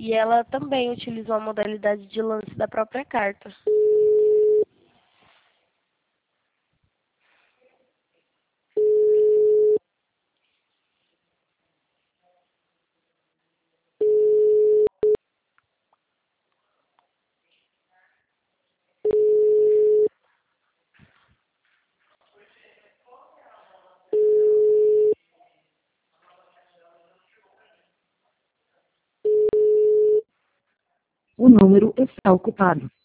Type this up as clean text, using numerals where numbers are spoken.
E ela também utiliza uma modalidade de lance da própria carta. O número está ocupado.